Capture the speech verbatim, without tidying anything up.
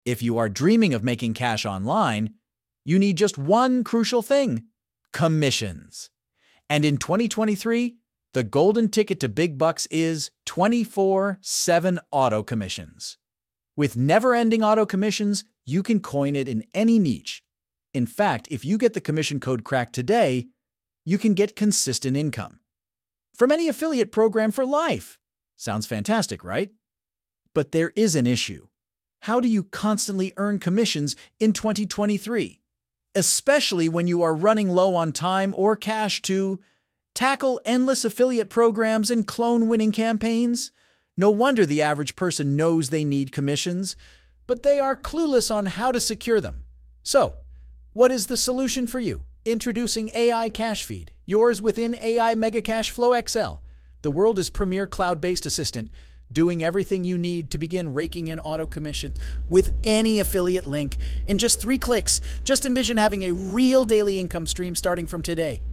If you are dreaming of making cash online, you need just one crucial thing: commissions. And in twenty twenty-three, the golden ticket to big bucks is twenty-four seven auto commissions. With never-ending auto commissions, you can coin it in any niche. In fact, if you get the commission code cracked today, you can get consistent income from any affiliate program for life. Sounds fantastic, right? But there is an issue. How do you constantly earn commissions in twenty twenty-three? Especially when you are running low on time or cash to tackle endless affiliate programs and clone-winning campaigns? No wonder the average person knows they need commissions, but they are clueless on how to secure them. So, what is the solution for you? Introducing A I Cash Feed, yours within A I Mega Cash Flow X L, the world's premier cloud-based assistant, doing everything you need to begin raking in auto commission with any affiliate link in just three clicks. Just envision having a real daily income stream starting from today.